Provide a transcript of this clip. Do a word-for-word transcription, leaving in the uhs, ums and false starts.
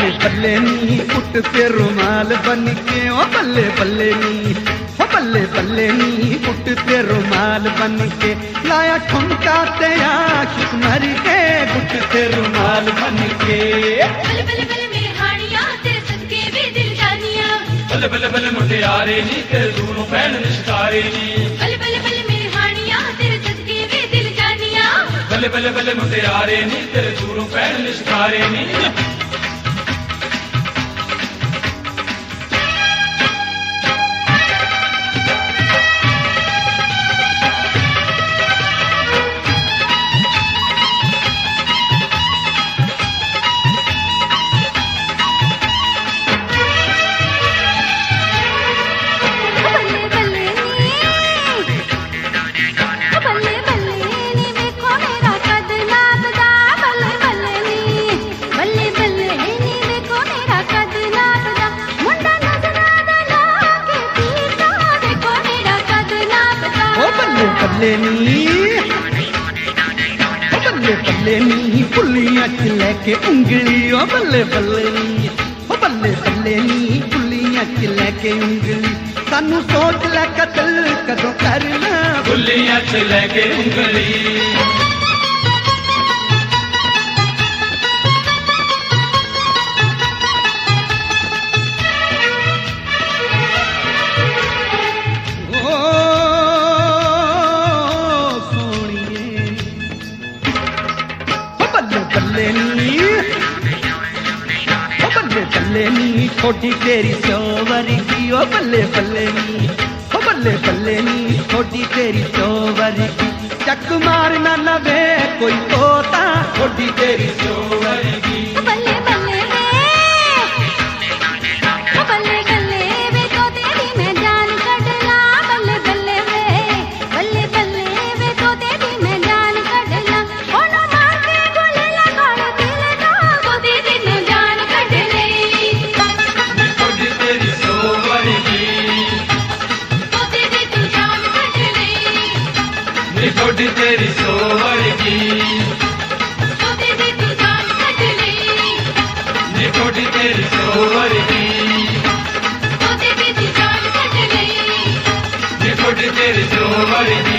बल्ले बल्ले नी उठते रुमाल बन के, ओ बल्ले बल्ले नी, ओ बल्ले बल्ले नी उठते रुमाल बन के, लाया ठुमका ते आशिक मर के उठते रुमाल बन के। बल्ले बल्ले बल्ले मेरे हानिया तेरे सदके वे दिल जानिया, बल्ले बल्ले बल्ले मुटियारे नी तेरे दूरों पैन निष्कारे नी, बल्ले बल्ले बल्ले मेरे हानिया तेरे सदके वे दिल जानिया, बल्ले बल्ले बल्ले मुटियारे नी तेरे दूरों पैन निष्कारे नी। बल्ले नी, ओ बल्ले बल्ले नी पुलियां च लेके उंगली, ओ बल्ले बल्ले नी, ओ बल्ले बल्ले नी पुलियां च लेके उंगली, सानू सोच लै कतल कदों करना, पुलियां च लेके उंगली। बल्ले नी छोटी तेरी चोवर की, ओ बल्ले बल्ले नी, ओ बल्ले बल्ले नी छोटी तेरी चोवर की, चक मारना लवे कोई तोता छोटी तेरी चोवर की। बल्ले बल्ले वे, ओ बल्ले बल्ले वे तोते दी मैं जान कढला, बल्ले बल्ले वे, बल्ले बल्ले वे तोते दी मैं जान कढला, ओनो मार के गोले लगाड़ दिल दा गोदी दी मैं जान कढले। छोटी तेरी चोवर की, गोदी दी तू जान कढले, नी छोटी तेरी चोवर की, गोदी दी तू जान कढले, नी छोटी तेरी चोवर की, गोदी दी तू जान कढले, नी छोटी तेरी चोवर की।